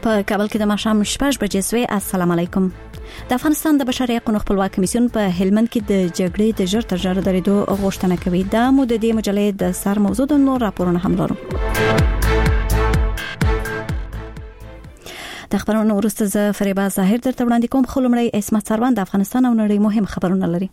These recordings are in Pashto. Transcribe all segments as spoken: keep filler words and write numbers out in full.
په کابل کې د ماښام شپږ بجې سوې. السلام علیکم. د افغانستان د بشري حقوقو خپلواک کمیسیون په هلمند کې د جګړې د ژر تر ژره درېدو غوښتنه کوي. دا مو د دې مجلې د سر موضوع د نور راپورونه هم لرو. د خبرونو وروسته زه فریبا ظاهر درته وړاندې کوم. خو لومړی اسمت سروان د افغانستان او نړۍ مهم خبرونه لري.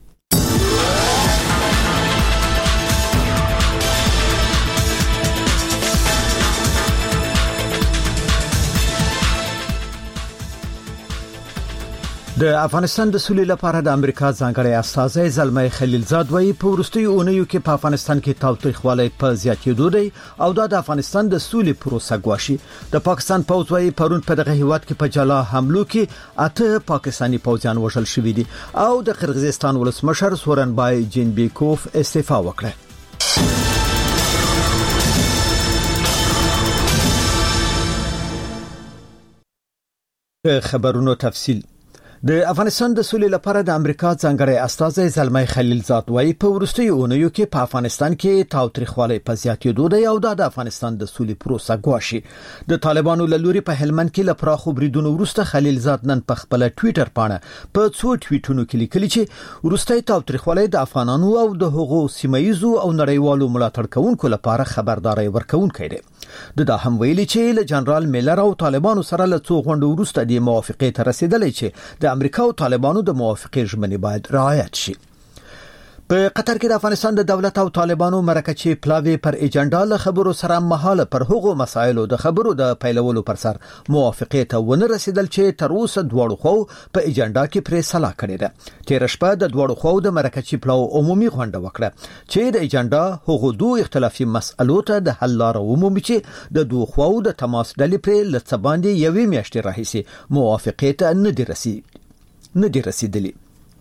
د افغانستان د سولې لپاره د امریکا ځانګړی استازی زلمي خلیلزاد وایي په وروستیو اونیو کې په افغانستان کې تاوتریخوالی په زیاتېدو دی او دا د افغانستان د سولې پروسه ګواښي. د پاکستان پوځ وایي پرون په دغه هیواد کې په جلا حملو کې اته پاکستاني پوځیان وژل شوي دي او د قرغیزستان ولسمشر سورنبای جینبیکوف استعفا وکړه. خبرونو تفصیل. د افغانستان د سولې لپاره د امریکا ځانګړی استازی زلمي خلیلزاد وایي په وروستیو اونیو کې په افغانستان کې تاوتریخوالی په زیاتېدو دی او دا د افغانستان د سولې پروسه ګواښي. د طالبانو له لوري په هلمند کې له پراخو بریدونو وروسته خلیلزاد نن په خپل ټوئیټر باندې په څو ټویټونو کې لیکلي چې وروستي تاوتریخوالی د افغانانو او د هغو سیمایزو او نړیوالو ملاتړ کوونکو لپاره خبرداري ورکوونکی دی. د دا هم ویلي چې له جنرال میلر او طالبانو سره له څو غونډو وروسته د موافقې ته رسیدلې چې د امریکا او طالبانو د موافقې ژمنې باید رعایت شي. په قطر کې د افغانستان د دولت او طالبانو مرکچې پلاوی پر ایجنډا له خبرو سره مهاله پر هغو مسایلو د خبرو د پیلولو پر سر موافقې ته ونه رسیدل چې تر اوسه دواړو خو په ایجنډا کې پرې صلاح کړې ده. تیر شپه د دواړو خو د مرکچې پلاو عمومي غونډه وکړه چې د ایجنډا هغو دوه اختلافي مسألو ته د حل لاره عمومي چې د دوه خو د تماس ډلې پر لڅ باندې یوې میاشتې راهیسي موافقې ته نه دی رسیدلی. نه دی رسیدلی.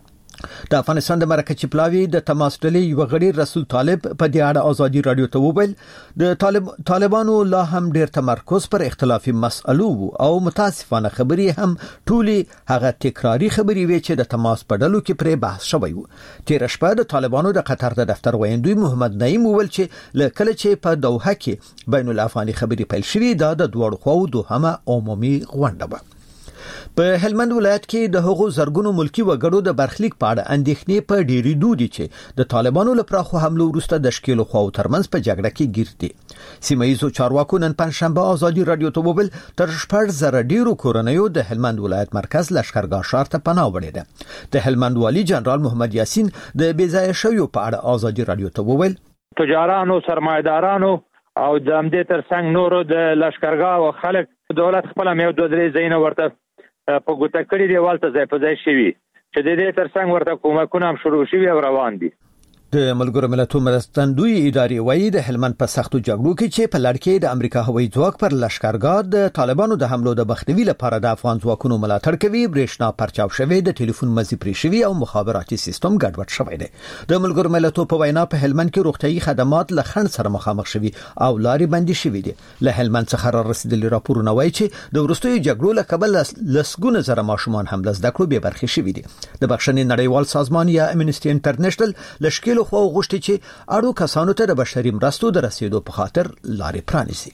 د افغانستان د مرکچې پلاوی د تماس ډلې یو غړي رسول طالب په دې اړه ازادي رادیو ته وویل د طالب طالبانو لا هم ډیر تمرکز پر اختلافي مسألو او متاسفانه خبري هم ټولي هغه تکراری خبري وی چې د تماس په ډلو کې پرې بحث شوی و. تیر شپه د طالبانو د قطر د دفتر ویندوی محمد نعیم وویل چې لکه چې په دوحه کې بین الافغاني خبري پیل شوی دا د دوړ خو دوهمه عمومي غونډه و. په هلمند ولایت کې د هغو زرګونو ملکی وګړو د برخلیک په اړه اندېښنې په ډېری دودي چې د طالبانو لپاره خو حمله وروسته د شکیلو خو ترمنځ په جګړه کې ګیر دي. سیمایزو چارواکو نن پنځشنبه ازادي رادیو ته وویل تر شپږ زره ډیرو کورنیو د هلمند ولایت مرکز لشکرګاه ښار ته پناه وړې ده. د هلمند والی جنرال محمد یاسین د بیځایه شویو په اړه ازادي رادیو ته وویل تجارانو سرمایدارانو او د همدې ترڅنګ نورو د لشکرګاه او خلک دولت خپل مې دوه درې ځایونه ورته په ګوته کړی دی والته ځای په ځای شوی چې د دې ترڅنګ ورته کومکونه هم شروع شوي او روان دي. د ملګرو ملتونو مرستندوی ادارې وایي د هلمند په سختو جګړو کې چې په لړ کې د امریکا هوایي ځواک پر لشکرګاه د طالبانو د حملو د مخنیوي لپاره د افغان ځواکونو ملاتړ کوي. برېښنا پرچاو شوی د ټلیفون مزي پرې شوی او مخابراتي سیستم ګډوډ شوی دی. د ملګرو ملتونو په وینا په هلمند کې روغتيایي خدمات له خنډ سره مخامخ شوي او لارې بندي شوې دي. له هلمند څخه را رسیدلي راپورونه وایي چې د وروستیو جګړو له کبل لسګونه زره ماشومان هم له زده کړو بې برخې شوي دي. د بخښنې نړیوال سازمان یا امنیستي انټرنیشنل لشکیلو خو غوښتي چې اړو کسانو ته د بشري مرستو د رسیدو په خاطر لارې پرانیسي.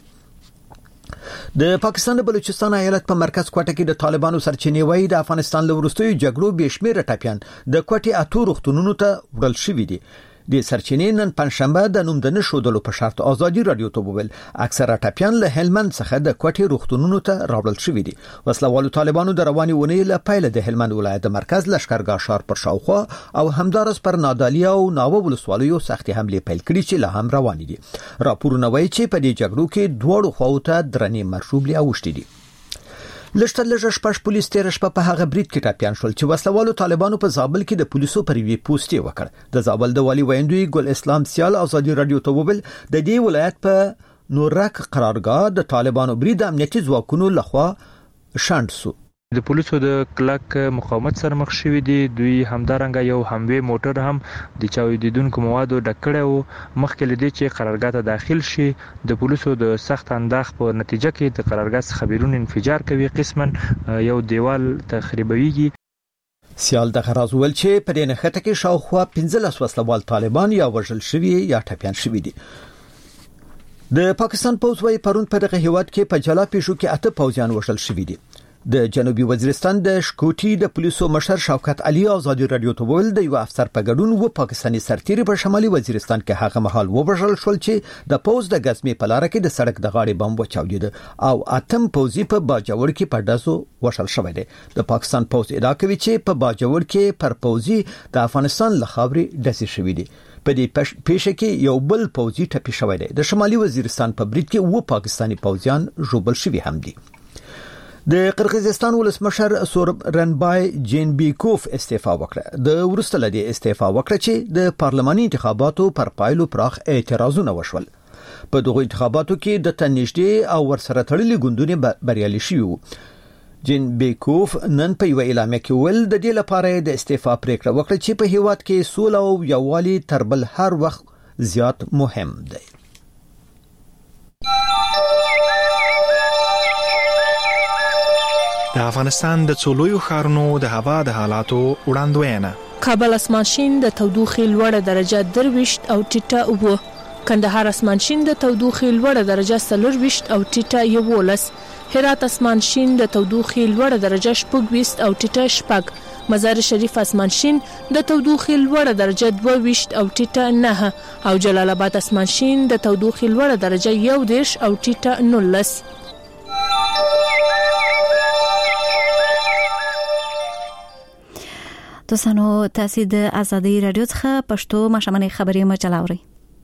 د پاکستان د بلوچستان ایالت په مرکز کوټه کې د طالبانو سرچینې وایي د افغانستان له وروستیو جګړو بشمیره ټاپیان د کوټې اتو روغتونونو ته وړل شوي دي. د سرچینې نن پنځشنبه د نوم د نشودلو په شرط ازادي رادیو ته وویل اکثره ټاپیان له هلمند څخه د کوټې روغتونونو ته راوړل شوي دي. وسلوالو طالبانو د رواني ونې له پیله د هلمند ولایت د مرکز لشکرګاه ښار پر شاوخوا او همدارس پر نادالیا او ناوه ولسوالیو سختي حمله پیل کړي چې له هم روان دي. راپورونه وایي چې په دې جګړو کې دوه خواو ته درنې مرشوبلي اوښتي دي. لشتر لږه شپږ پولیس تیر شپه په هغه برید کې ټاپیان شول چې وسلوالو طالبانو په زابل کې د پولیسو پر وی پوسټي وکړ. د زابل د والی ویندوی ګل اسلام سیال ازادي رادیو ته وویل د دې ولایت په نورک قرارګاه د طالبانو برید امنیتي ځواکونو لخوا شاند سو. د پولیسو د کلک مقاومت سره مخ شوي دي. دوی همدارنګه یو هموي موټر هم د چاودیدونکو موادو ډکړه او مخکې لدی چې قرارګاه ته داخل شي د پولیسو د سخت انداز په نتیجه کې د قرارګاه څخه بیرون انفجار کوي، قسمن یو دیوال تخریبوي. سیال د غراز ول چې په دې نخته کې شاوخوا پنځلس وسلوال طالبان یا وژل شوي یا ټپيان شوي دي. د پاکستان پوځ وايي پرون په دغه هیواد کې په جلا پیښو کې اته پوځیان وژل شوي دي. د جنوبي وزیرستان د شکوټي د پولیسو مشر شوکت علي آزادي رادیو ته ویل د یو افسر په ګډون و پاکستاني سرتیري په شمالي وزیرستان کې هغه مهال وبژل شول چې د پوځ د غزمې په لار کې د سړک د غاړې بم وچاودید او اتم پوځي په باجوړ کې په داسو وشل شوی دی. د پاکستان پوځ ادعا کوي چې په باجوړ کې پر پوځي د افغانستان لخاوري دسي شوی دی. په دې پیښه کې یو بل پوځي ټپي شوی دی. د شمالي وزیرستان په برید کې و پاکستاني پوځیان ژوبل شوي هم دي. د قرغیزستان ولسمشر سوربرنبای جینبیکوف استعفا وکړه. د ورسته لدی استعفا وکړه چې د پارلماني انتخاباتو پر پایلو پراخ اعتراضونه وشول. په دغه انتخاباتو کې د تنشدي او ورسره تړلي ګوندونه بریالي شوي. جینبیکوف نن په یو اعلامیه کې ول د دې لپاره د استعفا پریکړه وکړه چې په هیواد کې سوله او یووالي تر بل هر وخت زیات مهم دی. د افغانستان د څولویو ښارونو د هوا د حالاتو وړاندوینه. کابل اسمان شین د تودوخې لوړه درجه درويشت او ټیټه وو. کندهار اسمان شین د تودوخې لوړه درجه څلورويشت او ټیټه یوولس. هرات اسمان شین د تودوخې لوړه درجه شپږويشت او ټیټه شپږ. مزار شریف اسمان شین د تودوخې لوړه درجه دوه او ټیټه نه او جلال آباد اسمان شین د تودوخې لوړه درجه یو دیش او ټیټه نولس. دوستانو تاسو د ازادي رادیو څخه پښتو مشمنې خبري مجله اورئ.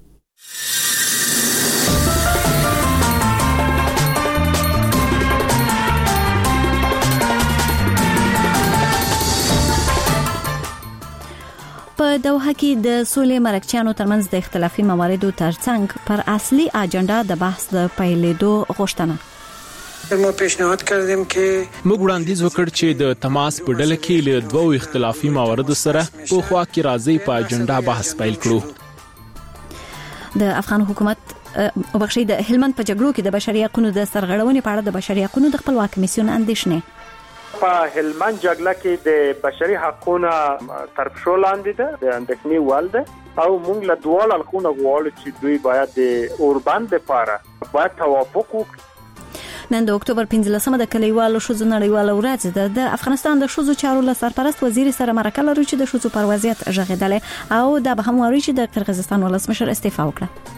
په دوحه کې د سولې مرکچیانو ترمنځ د اختلافي مواردو ترڅنګ پر اصلي اجنډا د بحث د پیلېدو غوښتنه. ما پیشنهاد کردیم که موږ وړاندیز وکړ چې د تماس په ډله کې له دوو اختلافي مواردو سره په خوا کې راځي په اجنډا بحث پیل کړو. د افغان حکومت او بخښي د هلمند په جګړو کې د بشري حقوقو د سرغړونې په اړه د بشري حقوقو د خپلواک کمیسیون اندېښنې په هلمند جګړه کې د بشري حقوقو طرف شو لاندې ده د اندېښنې وال ده او موږ له دوه اړخونو غواړو چې دوی باید د اوربند لپاره باید توافق وکړي. نن د اکتوبر پنځلسمه د کلیوالو شوزو نړیواله ورځ ده. د افغانستان د شوزو چارو له سرپرست وزیر سره مرکه لري چې د شوزو پر وضعیت ژغېدل او د به هم واري چې د قرغیزستان ولسمشر استعفا وکړه.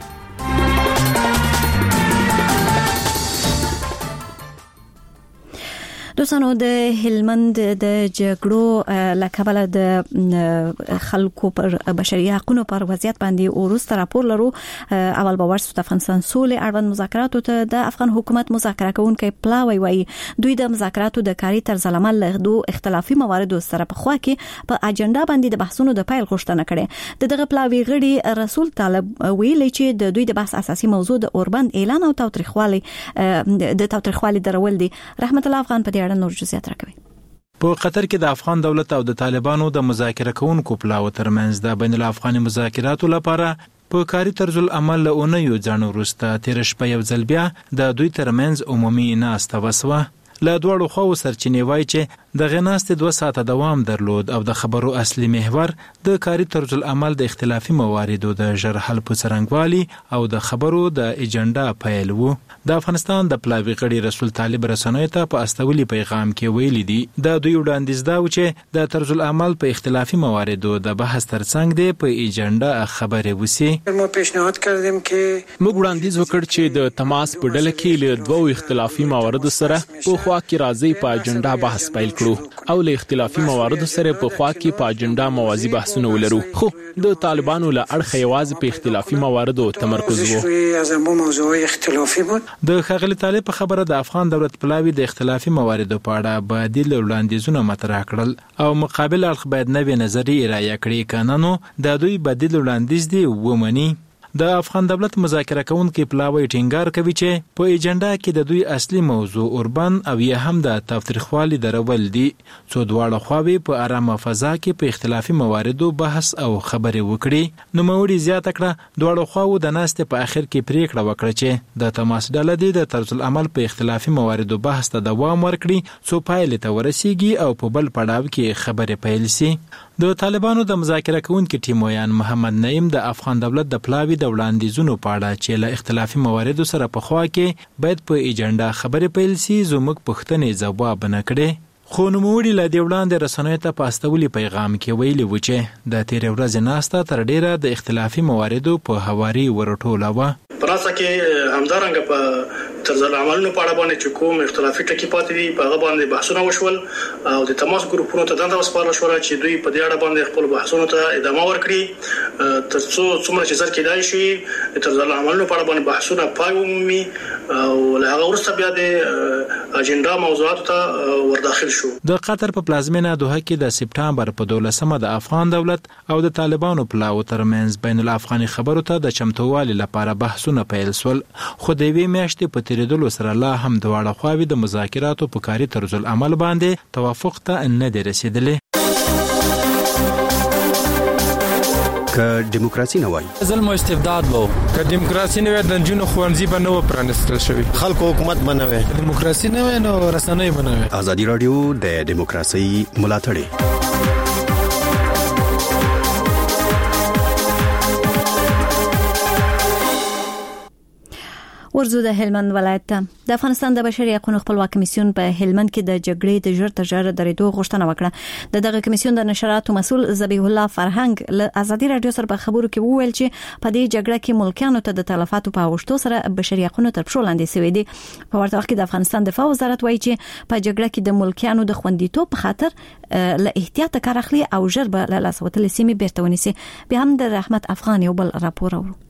دوستانو د هلمند د جګړو لکبل د خلکو پر بشري حقوقو پر وضعیت باندې ورسته راپور لرو. اول باور ست افغانستان سولې اړوند مذاکراتو ته د افغان حکومت مذاکره کوونکي پلاوی وایي دوی د مذاکراتو د کاری طرز عمل له دوه اختلافي مواردو سره په خوا کې په اجنډا باندې د بحثونو د پیل غوښتنه کړې. د دغه پلاوی غړي رسول طالب ویلي چې د دوی د بحث اساسي موضوع د اوربند اعلان او تاوتریخوالي د تاوتریخوالي درول دي. رحمت الله افغان په نور جزئیات راکوي. په قطر کې د افغان دولت او د طالبانو د مذاکره کوونکو پلاو ترمنځ د بین الافغاني مذاکراتو لپاره په کاری طرز العمل له اونیو ځانو وروسته تیر شپه یو ځل بیا د دوی ترمنځ عمومي ناسته وسوه. له دوړو خو سرچینې وای چې د غناست دوه ساعته دوام درلود او د خبرو اصلي محور د کاری طرز العمل د اختلافي مواردو د جرحل په څرنګوالي او د خبرو د اجنډا پیل وو. د افغانستان د پلاوی غړي رسول طالب رسنوي ته په استولي پیغام کې ویلي دي د دوی وړاندیز دا و چې د طرز العمل په اختلافي مواردو د بحث ترڅنګ دی په اجنډا خبرې وسی. ما پیشنهاد کردیم که موږ وړاندیز وکړ چې د تماس په ډله کې له دوه اختلافي مواردو سره په خوا کې راځي په اجنډا بحث پیل کړو او له اختلافي مواردو سره په خوا کې په اجنډا موازی بحثونه ولرو. خو د طالبانو له اړخه یوازې په اختلافي مواردو تمرکز وو. د خغلی طالب په خبره د افغان دولت پلاوی د اختلافي مواردو په اړه بدیل وړاندیزونه مطرح کړل او مقابل اړخ باید نوې نظریه رایه کړي کانونو د دوی بدیل وړاندیز دی ومني. د افغان دولت مذاکره کوونکي پلاوی ټینګار کوي چې په ایجنډا کې د دوی اصلي موضوع اوربان او یا هم د تاوتریخوالي درول دي. څو دواړه خواوې په آرامه فضا کې په اختلافي مواردو بحث او خبرې وکړي. نو موري زیاته کړه دواړه خواو د ناستې په اخر کې پریکړه وکړه چې د تماس ډله دی د طرز العمل په اختلافي مواردو بحث ته دوام ورکړي څو پایلې ته ورسیږي او په بل پړاو کې خبرې پیل شي. د طالبانو د مذاکره کوونکي ټیمویان محمد نعیم د افغان دولت د پلاوی د وړاندیزونو په اړه چې له اختلافي مواردو سره په خوا کې باید په ایجنډا خبرې پیل سي زموږ پوښتنې ځواب نه کړي، خو نوموړي له دې وړاندې رسنیو ته په استولي پیغام کې ویلي و چې د تېرې ورځې ناسته تر ډیره د اختلافي مواردو په هواري ورټوله وه. په راسه کې همدارنګه په طرز العملونو په اړه باندې چې کوم اختلافي ټکي پاتې دي په هغه باندې بحثونه وشول او د تماس ګروپونو ته دنده وسپارل شو چې دوی په دې اړه باندې خپل بحثونو ته ادامه ورکړي ترڅو څومره چې زر کېدای شي طرز العملونو په اړه باندې بحثونه پای ومومي او له هغه وروسته بیا د اجنډا موضوعاتو ته ورداخل شو. د قطر په پلازمینه دوحه کې د سپټامبر په دولسمه د افغان دولت او د طالبانو پلاو ترمنځ بین الافغاني خبرو ته د چمتووالي لپاره بحثونه پیل شول، خو د یوې میاشتې په تیریدلو سره لا هم دواړه خواوې د مذاکراتو په کاري طرز العمل باندې توافق ته نه دي رسیدلي. که دیموکراسي نه وای ظلم او استبداد وو، که دیموکراسي نه وای د جنونو خوانځي به نه پرانستل شوی، خلکو حکومت به نه وای، دیموکراسي نه وای نو رسنۍ به نه وای. ازادي رادیو د دیموکراسي ملاتړ ورزو د هلمند ولایت ته. د افغانستان د بشري حقوقو خپلواک کمیسیون په هلمند کې د جګړې د ژر تر ژره درېدو غوښتنه وکړه. د دغه کمیسیون د نشراتو مسول ذبیح الله فرهنګ له ازادي رادیو سره په خبرو کې وویل چې په دې جګړه کې ملکانو ته د تلفاتو په اوښتو سره بشري حقوقو تر پښو لاندې شوي دي. په ورته وخت کې د افغانستان دفاع وزارت وایي چې په جګړه کې د ملکانو د خوندیتوب په خاطر له احتیاط کار اخلي او ژر به له لاس وتلې سیمې بیرته ونیسي. بیا هم د رحمت افغان یو بل راپور اورو.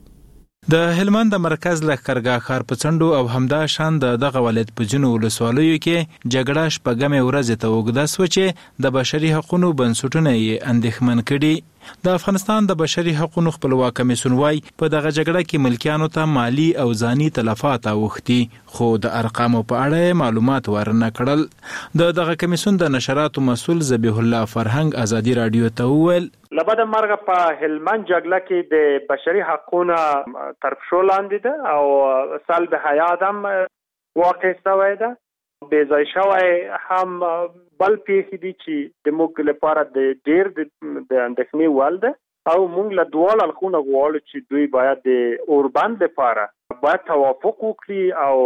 د هلمند د مرکز لښکرګاه ښار په څنډو او همدا شان د دغه ولایت په ځینو ولسوالیو کې جګړه شپږمې ورځې ته اوږده شوه چې د بشري حقوقو بنسټونه یې اندېښمن کړي. د افغانستان د بشري حقوقو خپلواک کمیسیون وايي په دغه جګړه کې ملکیانو ته مالی او ځاني تلفات اوښتي، خو د ارقامو په اړه معلومات ورنه کړل. د دغه کمیسیون د نشراتو مسول ذبیح الله فرهنګ ازادي رادیو ته وویل لبد مرغه په هلمند جګړه کې د بشري حقوقو تر پښو لاندې ده او سلب حیات هم واقع شوی ده. بې ځای شوی هم بل پیښې دي چې د موږ لپاره د ډېر د اندېښنې وړ ده او موږ له دواړو اړخونو غواړو چې دوی باید د اوربند لپاره باید توافق وکړي او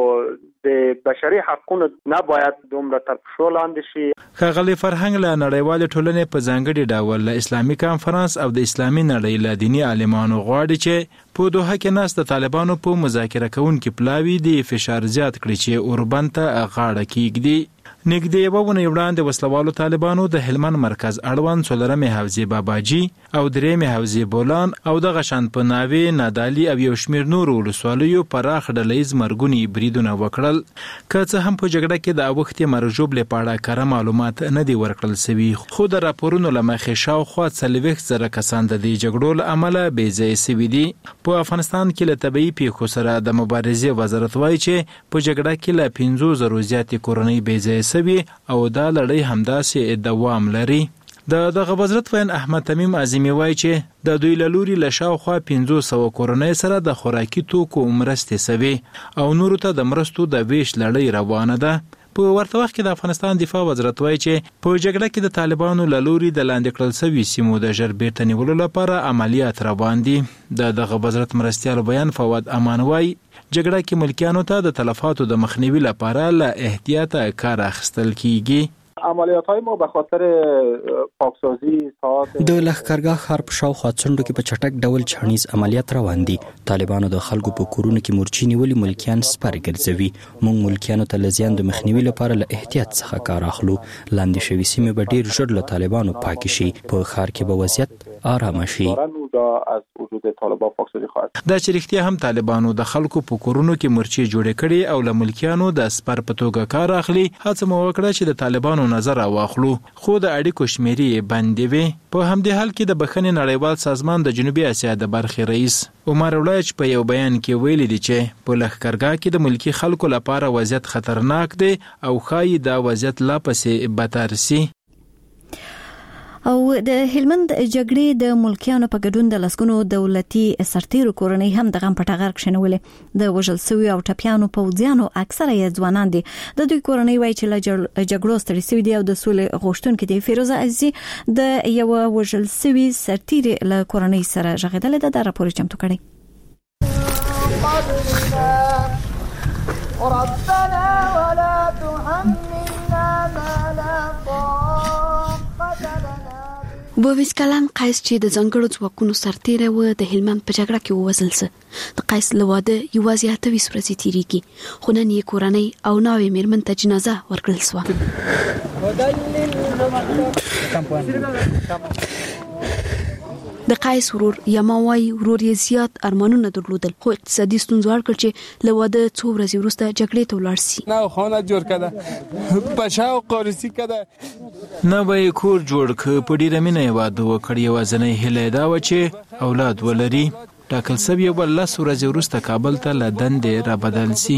د بشري حقوقو نه باید دومره تر پښو لاندې شي. ښاغلی فرهنګ له نړیوالې ټولنې په ځانګړي ډول له اسلامي کانفرنس او د اسلامي نړۍ له دیني عالمانو غواړي چې په دوحه کې ناست د طالبانو په مذاکره کوونکي پلاوي د فشار زیات کړي چې اوربند ته غاړه کېږدي. نږدې یوه اونۍ وړاندې وسلوالو طالبانو د هلمند مرکز اړوند څلورمې حوزې باباجي او درېیمې حوزې بولان او دغه شان په ناوې، نادالي او یو شمېر نورو ولسوالیو پراخ ډله ییز مرګوني بریدونه وکړل. که څه هم په جګړه کې د اوښتې مرګ ژوبلې په اړه کره معلومات نه دي ورکړل سوي، خو د راپورونو له مخې شاوخوا څلوېښت زره کسان د دې جګړو له امله بې ځایه سوي دي. په افغانستان کې له طبیعي پیښو سره د مبارزې وزارت وایي چې په جګړه کې له پنځو زرو زیاتې کورنۍ بې ځایه سوي او دا لړۍ همداسې دوام لري. د دغه وزارت وین احمد تمیم عظیمی وایي چې د دوی له لوري له شاوخوا پنځه سوه کورنۍ سره د خوراکي توکو مرستې سوي او نورو ته د مرستو د ویش لړۍ روانه ده. په ورته وخت کې د افغانستان دفاع وزارت وایي چې په جګړه کې د طالبانو له لوري د لاندې کړل شوي سیمو د ژر بیرته نیولو لپاره عملیات روان دي. د دغه وزارت مرستیال بیان فواد امان وایي جګړه کې ملکیانو ته د تلفاتو د مخنیوي لپاره له احتیاطه کار اخیستل کیږي. عملیات‌های ما به خاطر پاکسازی ساعت د لښکرګاه ښار په شاوخوا څنډو کې په چټک ډول چاڼیز عملیات روان دي. طالبانو د خلکو په کورونو کې مورچې نیولې ملکیان سپر ګرځوي. موږ ملکیانو ته له زیان د مخنیوي لپاره له احتیاط څخه کار اخلو. لاندې شوي سیمې به ډېر ژر له طالبانو پاکې شي. په ښار کې به وضعیت آرامه شي. دا چې رښتیا هم طالبانو د خلکو په کورونو کې مورچې جوړې کړي او له ملکیانو د سپر په توګه کار اخلي، هڅه مو وکړه چې د طالبانو نظر واخلو، خو د اړیکو شمیرې یې بندې وي. په همدې حال کې د بخښنې نړیوال سازمان د جنوبي اسیا د برخې رئیس عمر ولایچ په یو بیان کې ویلي دي چې په لښکرګاه کې د ملکی خلکو لپاره وضعیت خطرناک دی او ښایي دا وضعیت لا پسې بدتر شي. او د هلمند جګړې د ملکیانو په ګډون د لسګونو دولتي سرتیرو کورنۍ هم د غم پټغر کښنولې د وژل سوي او ټپيانو پوځیانو اکثره یې ځوانان دي. د دوی کورنۍ وایي چې له جګړو ستړي شوي دي او د سولې غوښتونکي دي. فیروزه عزیزي د یو وژل سوي سرتیري له کورنۍ سره ژغېدلې ده. دا راپور چمتو کړی. ربنا ولا تحملنا ما لا طاقة لنا. بوویس کلن قیس چې د ځنګړو ځواکونو سرتیری و د هلمند په جګړه کې ووژل سو. د قیس له واده یوازې اته ویس ورځې تیریږي خو نن یې کورنۍ او ناوې میرمن ته جنازه ورکړل سوه. د قیس ورور یماوی ورور یې زیات ارمانونه درلودل خو اقتصادي ستونزو اړ کړ چې له واده څو ورځې وروسته جګړې ته ولاړ شي. نه خونه جوړ کړه پښاو قرسي کړه نه به کور جوړ ک په ډیره مینه واده وکړ. یوازنۍ هیله دا و چې اولاد ولري. ټاکل سوی یو بل لس ورځې وروسته کابل ته له دندې را بدل سي.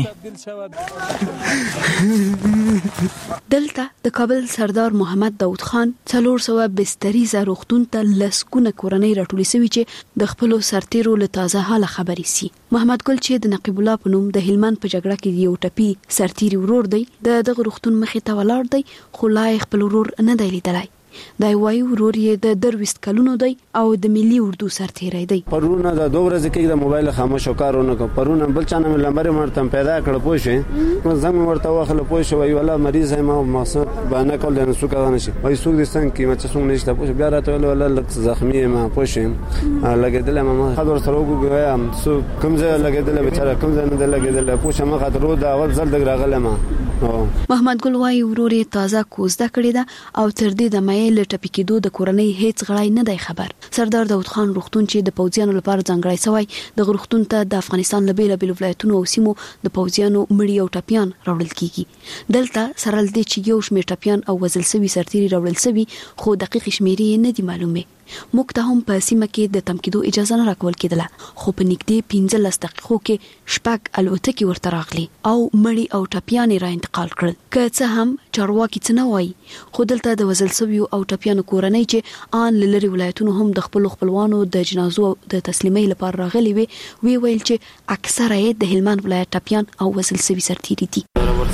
دلته د کابل سردار محمد داود خان څلور سوه بستریزه روغتون ته لسګونه کورنۍ راټولې سوي چې د خپلو سرتیرو له تازه حاله خبرې سي. محمد ګل چې د نقیب الله په نوم د هلمند په جګړه کې یو ټپي سرتیري ورور دی د دغه روغتون مخې ته ولاړ دی خو لا خپل ورور نه دی لیدلی. دا وایي ورور یې د درويست کلونو دی او د ملي اردو سرتیری دی. پرونه د دوه ورځې کې د موبایل خاموش کارونه کو پرونه بل چانه مې لمبر مرتم پیدا کړ پوه شي زمو ورته واخله پوه شو وی ولا مریض ما مقصد باندې کول نه سو کار نشي وای سوق دي څنګه کې مچ څنګه نشته پوه بیا راته ولا ولا لک زخمی ما پوه شي لګیدل ما خبر سره وګوایم سو کوم ځای لګیدل بیچاره کوم ځای نه لګیدل پوه شم خاطر دا اول ځل دغ راغله ما. محمد ګل وایي ورور یې تازه کوزده کړی ده او تر دې د مې له ټپي کېدو د کورنۍ هیڅ غړی نه دی خبر. سردار داود خان روغتون چې د پوځیانو لپاره ځانګړی سوی د روغتون ته د افغانستان له بیلابیلو ولایتونو او سیمو د پوځیانو مړي او ټپیان راوړل کیږي. دلته سره لدې چې یو شمېر ټپیان او وژل شوي سرتیري راوړل شوي خو دقیق شمیرې نه دي معلومه. موږ ته هم په سیمه کې د تم کېدو اجازه نه راکول کېدله خو په نږدې پنځلس دقیقو کې شپږ الوتکې ورته راغلي او مړي او ټپیان را انتقال کړل. که څه هم چارواکي څه نه وایي خو دلته د وژل شویو او ټپیانو کورنۍ چې آن له لرې ولایتونو هم د خپلو خپلوانو د جنازو د تسلیمۍ لپاره راغلي وي وی ویل چې اکثره یې د هلمند ولایت ټپیان او وژل شوي سرتیري دي.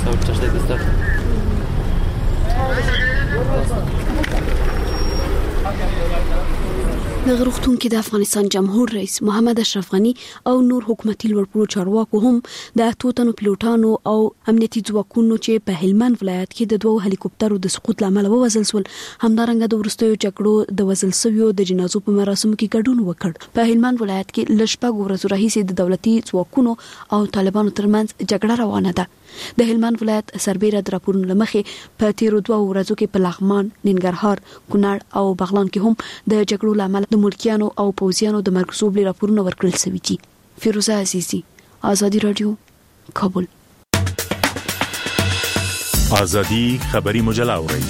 د روغتون کې د افغانستان جمهور رئیس محمد اشرف غنی او نور حکومتي لوړپوړو چارواکو هم د اتو تنو پیلوټانو او امنیتي ځواکونو چې په هلمند ولایت کې د دوه هلیکوپټرو د سقوط لامل ووژل شول همدارنګه د وروستیو جګړو د وژل شویو د جنازو په مراسمو کې ګډون وکړ. په هلمند ولایت کې ل شپږ ورځې راهیسې د دولتي ځواکونو او طالبانو ترمنځ جګړه روانه ده. د هلمند ولایت سربېره د راپورونو لمخې په تیرو دوه ورځو کې په لغمان، ننګرهار، کونړ او بغلان کې هم د جګړو لامل د ملکیانو او پوځیانو د مرګ زوبلي راپورونه ورکړل شوي دي. فیروزه عزیزي، آزادي رادیو، کابل. آزادي خبری مجله اورئ.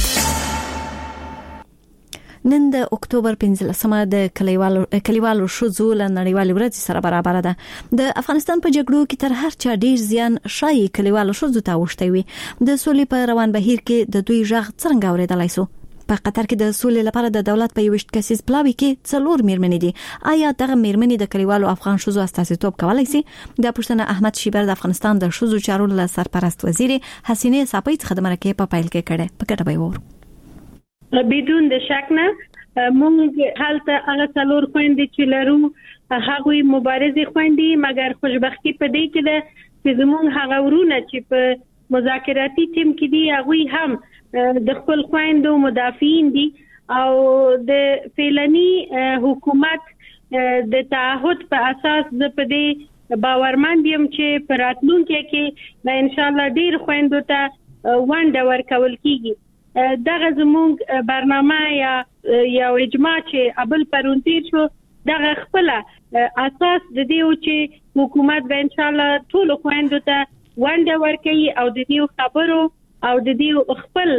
نن د اکتوبر پنځلسمه د کلیوالو کلیوالو شوزو له نړیوالې ورځې سره برابر ده. د افغانستان په جګړو کې تر هر چا ډیر زیان شایي کلیوالو شوزو ته وشته وي. د سولې په روان بهیر کې د دوی ژغ څنګه اوریدلای سو؟ په قطر کې د سولې لپاره د دولت په یوشت کسیز پلاوی کې څلور میرمنې دي. آیا دغه میرمنې د کلیوالو افغان شوزو استازیتوب کولای شي؟ دا پوښتنه احمد شیبر د افغانستان د شوزو چارو له سرپرست وزیر حسینه صاپۍ څخه د مرکه په پایل کې کړه. په کټه به ور بدون د شک نه مونږ حالته هغه څلور خويندې چې لرو هغه مبارزه خويندې مګر خوشبختی په دې کې ده چې زمونږ هغه ورونه چې په مذاکراتي ټیم کې دي هغه هم د خپل خويندو مدافعین دي او د فعلني حکومت د تعهد په اساس د په دې باورمند یم چې په راتلونکي کې ان شاء الله ډیر خويندو ته ونډه ورکول کیږي. دغه زموږ برنامه یا یا اجماع چې ابل پرونتیر شو دغه خپل اساس د دې چې حکومت به ان شاء الله ټول خويندو ته ونډه ورکړي او د دې خبرو او د دې خپل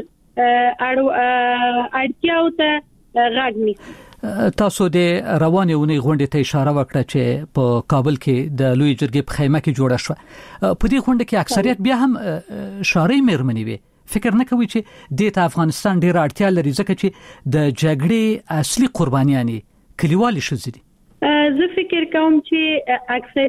اړتیاو ته غاګني. تاسو د روانې ونې غونډې ته اشاره وکړه چې په کابل کې د لوی جرګې په خیمه کې جوړه شو. په دې غونډه کې اکثریت بیا هم شاري مېرمنې وي. فکر نه کوي چې د افغانستان ډیر اړتیا لري ځکه چې د جګړې اصلي قربانیان کلیوالي شوزي دي؟ زه فکر کوم چې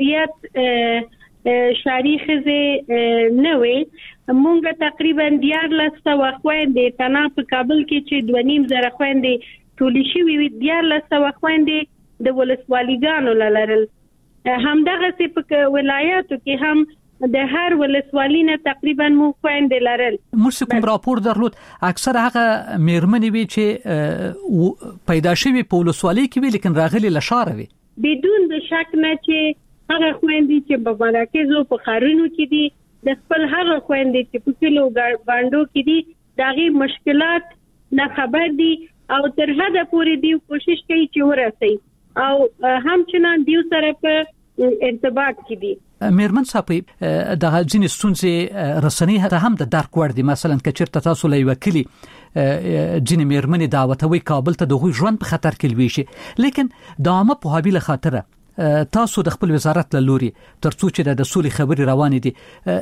اکثریت شاری خزه نه وي. مونږ تقریبا دیارلس سوه خويندې تنا په کابل کې چې دوه نیم زره خويندې ټولې شوې وي، دیارلس سوه خويندې د ولسوالیګانو لرل. همدغه سي په ولایاتو کې هم د هر ولسوالۍ نه تقریبا مو خويندې لرل. موږ کوم راپور درلود اکثر هغه میرمنې وی چې پیدا شوی په ولسوالۍ کې وی لیکن راغلي لشاره وی. بدون د شک نه چې هغه خويندې چې په مراکزو په خارونو کې دي د خپل هغه خويندې چې په کلو باندو کې دي دغه مشکلات نه خبر دي او تر هغه پورې دی کوشش کوي چې ورسي او همچنان دیو سره په ارتباط کې دي. میرمن صاحب د ځینې ستونزې رسنۍ هغه هم د درک وړ دي. مثلا کچرته تاسو لای وکیلی ځینې میرمنې دعوتوي کابل ته د غوي ژوند په خطر کې لوي شي، لیکن د عامه په حابیله خاطره تاسو د خپل وزارت له لوري ترڅو چې د سولې خبري روانې دي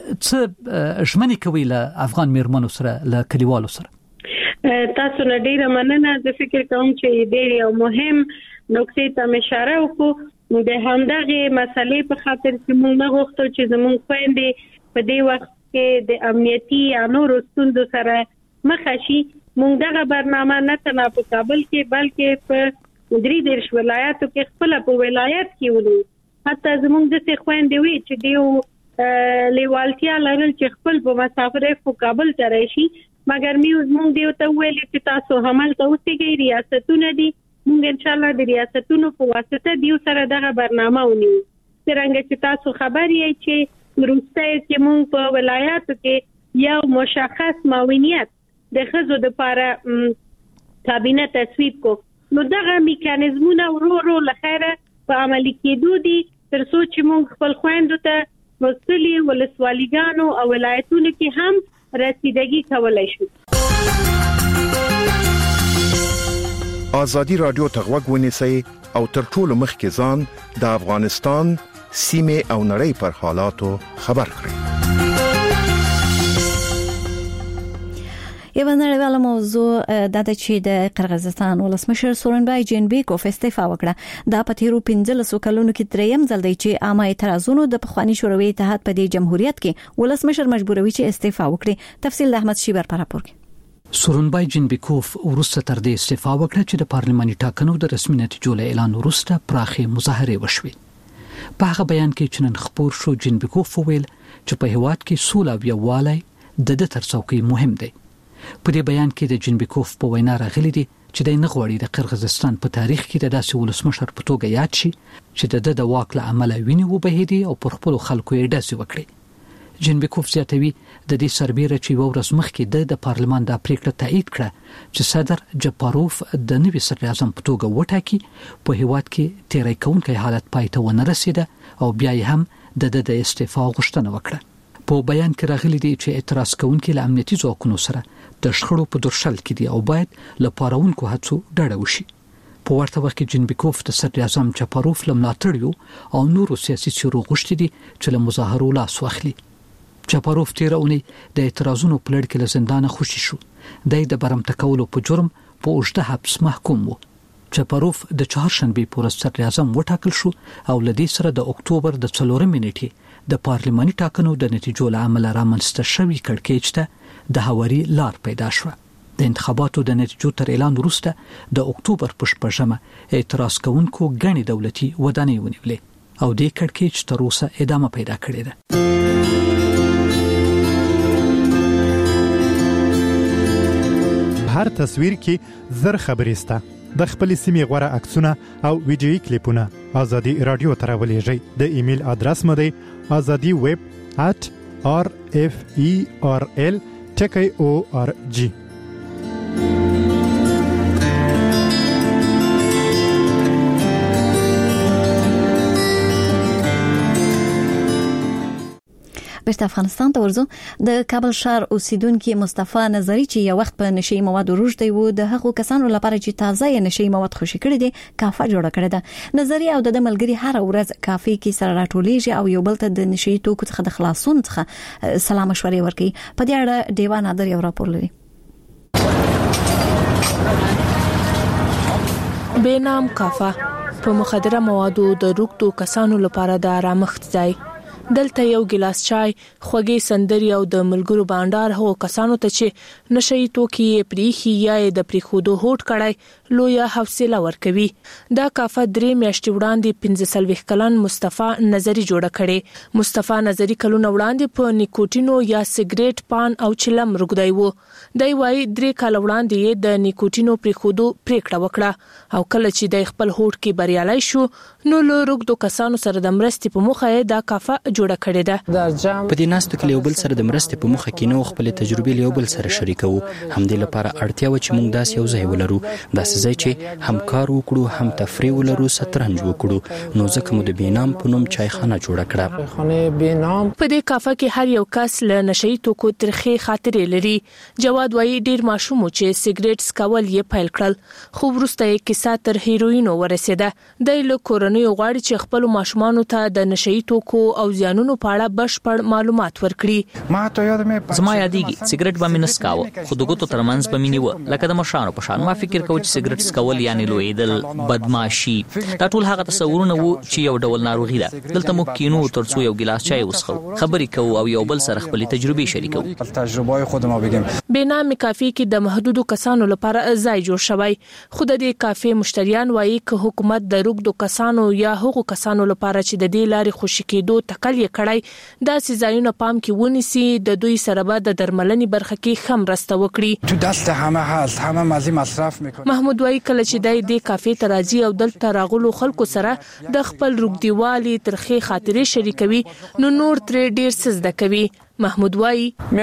څه ژمنې کوي له افغان میرمنو سره له کلیوالو سره؟ تاسو نه ډیره مننه. زه فکر کوم چې ډیر یو مهم نقطې ته اشاره وکړو. د همدغه مسلې په خاطر چې موږ نه غوښتو چې زموږ خويندې په دې وخت کې د امنیتي یا نورو ستونزو سره مخ شي. موږ دغه برنامه نه تنه په کابل کې بلکې په درې دیرش ولایاتو کې خپل په ولایت کې ولو. حتی زموږ د څه خويندې وي چې دیو لیوالتیا لرل چې خپل په مسافرې په کابل ته راشي، مګر موږ دیو ته ویل چې تاسو همل ته اوسېږئ، ریاستونه دي، موږ ان شاء الله د ریاستونو په واسطه دیو سره دغه برنامه ونیو. څنګه چې تاسو خبر یې چې وروسته چې موږ په ولایاتو کې یو مشخص معاونیت د خزو د لپاره کابینه تصویب کو، نو دغه میکانیزمونه ورو ورو لخره په عملي کېدو دي ترڅو چې موږ خپل خويندو ته مستلي ولسوالیګانو او ولایتونو کې هم رسیدګي کولای شو. آزادی رادیو ته غوږ ونیسئ او تر ټولو مخکې ځان د افغانستان سیمه او نړۍ پر حالاتو خبر کړئ. یو نړیواله موضوع د د چې د قرغیزستان ولسمشر سورنبای جینبیکوف استعفا وکړه. دا په تیرو پنځلسو کلونو کې دریم ځل دی چې عامه اعتراضونو د پخوانی شوروي اتحاد په دې جمهوریت کې ولسمشر مجبوروي چې استعفا وکړي. تفصیل د احمد شیبر پر راپور کې. سورنبای جینبیکوف ورسته تر دې استعفا وکړه چې د پارلماني ټاکنو د رسمي نتیجو له اعلان وروسته پراخه مظاهره وشوه. په هغه بیان کې چې نن خبر شو جینبیکوف وویل چې په هیواد کې سوله او یووالی د د تر څوکۍ مهم دی. په دې بیان کې د جینبیکوف په وینا راغلي دي چې د نه غوړي د قرغیزستان په تاریخ کې د داسې ولسمشر په توګه یاد شي چې د د واک له عمله ویني وبهیدي او پر خپل خلکو یې داسې وکړي. جینبیکوف زیاتوي د دې سربېره چې ورځ مخکې د پارلمان د پریکړه تایید کړه چې صدر جپاروف د نوي صدر اعظم په توګه وټاکي. په هیواد کې تیرې کونکي حالت پای ته ونه رسیده او بیا یې هم د د استعفا غوښتنه وکړه. په بیان کې راغلي دي چې اعتراض کوونکي له امنیتي ځواکونو سره د شخړو په درشل کې دي او باید له پاروونکو هڅو ډډه وشي. په ورته وخت کې جینبیکوف د صدر اعظم چپاروف له ملاتړیو او نورو سیاسي څیرو غوښتي دي چې له مظاهرو لاس واخلي. چپاروف تیر اونۍ د اعتراضونو په لړ کې له زندانه خوشي شو. د برمته کولو په جرم په اوږده حبس محکوم و. چپاروف د چهارشنبه په ورځ صدر اعظم وټاکل شو او لدې سره د اکتوبر د څلورمې نیټې د پارلماني ټاکنو د نتیجو له امله رامنځته شوی کړکېچ ته د هواري لار پیدا شوه. د انتخاباتو د نتیجو تر اعلان وروسته د اکتوبر په شپږمه اعتراض کوونکو غني دولتي ودانۍ ونیولې او د کړکېچ تر اوسه ادامه پیدا کړې ده. هر تصویر کې زر خبرې سته. د خپل سیمې غوړه عکسونه او ویډیوي کلیپونه ازادي رادیو ته راولېږئ. د ایمیل ادرس مو دی azadi web at r f e r l ټکی او ار جی. بیرته افغانستان ته ورځو. د کابل ښار اوسیدونکو مصطفی نظری چې یو وخت په نشي موادو روږدي وو د هغو کسانو لپاره چې تازه نشي مواد خوشي کړي دي کافه جوړه کړې ده. نظری او د ملګری هر ورځ کافي کې سره راټولېږي او یو بل ته د نشي توکو څخه د خلاصون څخه سلام مشورې ورکوي. په دې اړه دیوان نادر یو راپور لري. بینام کافه په مخدره موادو د روغتو کسانو لپاره د آرامښت ځای. دلته یو ګلاس چای، خوږې سندري او د ملګرو بانډار هو کسانو ته چې نشئی توکي پریخي یا د پریخودو هوټ کړای لویا حوصله ورکوي. دا کافه درې میاشتې وړاندې پنځه څلوېښت کلن مصطفی نظری جوړه کړې. مصطفی نظری کلونه وړاندې په نیکوټینو یا سیګریټ، پان او چلم روغدای وو. دای وايي درې کال وړاندې د نیکوټینو پریخودو پریکړه وکړه او کله چې د خپل هوټ کې بریالي شو نو له روغدو کسانو سره د مرستې په مخه دا کافه جوړه کړې ده. په دې ناستو کې یو بل سره د مرستې په مخه کې نو خپل تجربې یو بل سره شریکو. همدې لپاره اړتیا و چې موږ داس یو ځای ولرو، داس ځای چې هم کار وکړو، هم تفریح ولرو، سترنج وکړو. نو ځکه مو د بینام په نوم چایخانه جوړه کړه. په دې کافه کې هر یو کس له نشئی توکو ترخې خاطرې لري. جواد وايي ډیر ماشوم چې سیګریټ سکول یې پیل کړل، خو وروسته یې کیسه تر هیروینو ورسېده. د له کورنۍ غواړي چې خپل ماشومان ته د نشئی توکو او زیانونو په اړه بشپړ معلومات ورکړي. زما یادېږي سیګریټ به مې نسکاوه، خو د ګوتو ترمنځ به مې نیوه لکه د مشرانو په شان. ما فکر کوم چې سیګریټ سکول یعنی لویدل، بدمعشي، دا ټول هغه تصورونه وو چې یو ډول ناروغي ده. دلته موږ کینو ترڅو یو ګلاس چای وڅښو، خبرې کوو او یو بل سره خپل تجربې شریکو. تجربه خودمو بگیم. بینام کافي کې د محدودو کسانو لپاره ځای جوړ شوی. خو د دې کافي مشتریان وايي چې حکومت د روغدو کسانو یا هغو کسانو لپاره چې د دې لارې خوشی کېدو تکل یې کړای دا سزاونه پام کې ونیسي د دوی سره به د درملنې برخه کې خم راسته وکړي. تو دست همه هست، همه مازی مصرف میکنه. محمود وايي کله چې دای د کافي ترازی او دلته راغلو خلکو سره د خپل روغديوالي ترخې خاطرې شریکوي نو نور ترې ډیر څه زده کوي. محمود وايي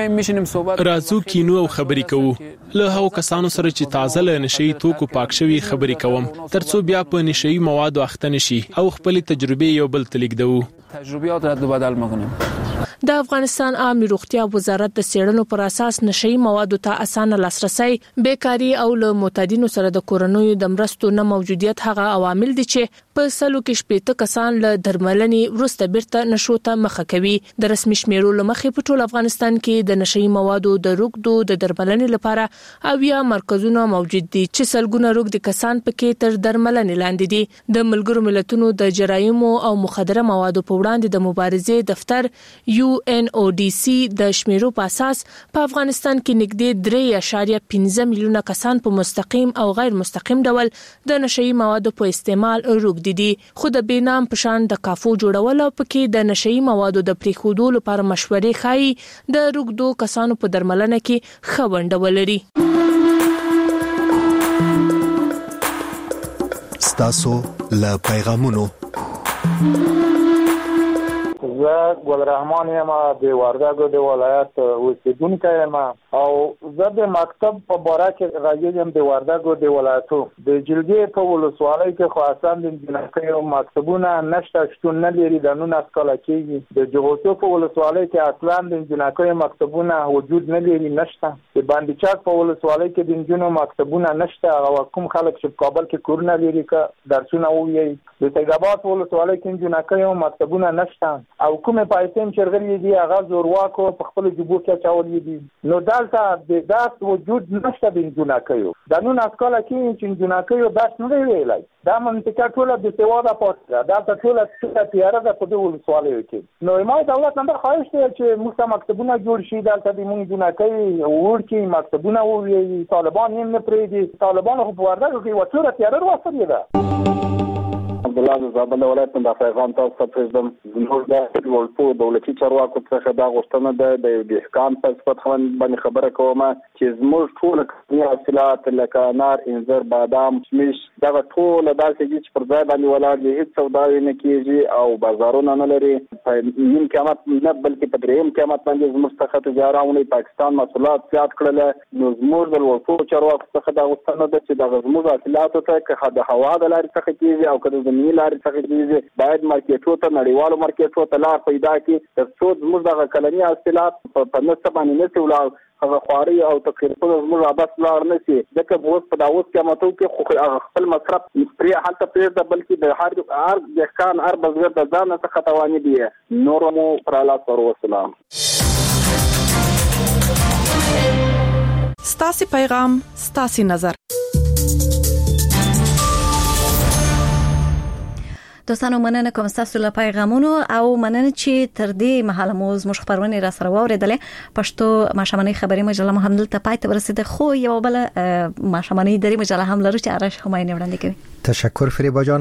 راځو کینو او خبرې کوو له هغو کسانو سره چې تازه له نشئی توکو پاک شوي خبرې کوم ترڅو بیا په نشئی موادو اخته نشي او خپل تجربې یو بل ته لیږدو. تجربیات رد و بدل میکنیم. د افغانستان عامه روغتیا وزارت د سیړنو پر اساس نشئی موادو ته اسانه لاسرسي، بیکاری او له معتادینو سره د کورونو د مرستو نه موجودیت هغه عوامل دي چې په سلو کې شپېته کسان له درملنې وروسته بیرته نشو ته مخه کوي. د رسمي شمیرو لمخې په ټول افغانستان کې د نشئی موادو د روغدو د درملنې لپاره اویا مرکزونه موجود دي چې سلګونه روغدي کسان پکې تر درملنې لاندې دي. د ملګرو ملتونو د جرایمو او مخدره موادو په وړاندې د مبارزې دفتر یو ان او ډي سي د شمیرو په اساس په افغانستان کې نږدې درې اعشاریه پنځه میلیونه کسان په مستقیم او غیر مستقیم ډول د نشئی موادو په استعمال روغدي دي. خو د بینام په شان د کافو جوړول او پکې د نشئی موادو د پریښودو لپاره مشورې خای د روغدو کسانو په درملنه کې خوند ولري. ستاسو له پیغامونو زه ګل رحمان یم د وردګو د ولایت اوسیدونکی یم او زه د مکتب په باره کې راځم د وردګو د ولایتو د جلګې په ولسوالۍ کې خو اصلا د جنکیو مکتبونه نشته، شتون نه لري. د نولس کاله کېږي د جغوتو په ولسوالۍ کې اصلا د جنکیو مکتبونه وجود نه لري، نشته. د باندې چاک په ولسوالۍ کې د جنونو مکتبونه نشته او کوم خلک چې په کابل کې کورونه لري که درسونه ووایي. د سیدآباد په ولسوالۍ کې جنکیو مکتبونه نشته او کومه پایتم چرغلي دي هغه زورواکو په خپل جبو کې چاولې دي. نو دالته د داس وجود نشته د جنکیو. د نن اسکاله کې چې جنکیو داس نه ویلای دا منطقه ټوله د سیواده پاتره دا ټوله ټوله تیاره ده په دې ولسوالۍ کې. نو ما دولت نمبر خواهش دی چې موږ مکتبونه جوړ شي دالته د موږ جنکۍ ور کې مکتبونه وي. طالبان هم نه پریږدي، طالبان خو په وردګو کې وټوره تیاره وروسته ده. عبدالله زابل ولایت د پیغام تاسو ته پرېږدم. زموږ د ټولو دولتي چارواکو څخه دا غوښتنه ده د دهقان په صفت باندې خبره کوم چې زموږ ټول کاري حاصلات لکه انار، انځر، بادام، کشمش دغه ټول داسې دي چې پر ځای باندې ولاړ دي، هیڅ سودا نه کیږي او بازارونه نه لري. په نیم قیمت نه بلکې په دریم قیمت باندې زموږ څخه تجارتونه پاکستان محصولات زیات کړل. نو زموږ د ټولو چارواکو څخه دا غوښتنه ده چې دغه زموږ حاصلاتو ته که د هوا د لارې څخه کیږي او که د قانوني لارې څخه کیږي باید مارکیټو ته نړیوالو مارکیټو ته لار پیدا کړي ترڅو زموږ د کلنی حاصلات په نسبت باندې نشي ولاړ هغه خواري او تقریبا زموږ عباس لار نشي ځکه اوس په داوس کې ماتو کې خو خپل مصرف پرې حالت پرې د بلکې د هر هر ځکان هر بزګر د ځان څخه توانې دي نور مو پر الله صلی الله وسلم. ستاسي پیغام ستاسي نظر. دوستانو مننه کوم تاسو له پیغامونو او مننه چې تر دې مهاله مو زموږ خبرونه را سره واوریدلې پښتو ماشمنۍ خبري مجله هم دلته پای ته ورسېده خو یو بل ماشمنۍ درې مجله هم لري چې ارش هماینه وړاندې کوي. تشکر فریبا جان.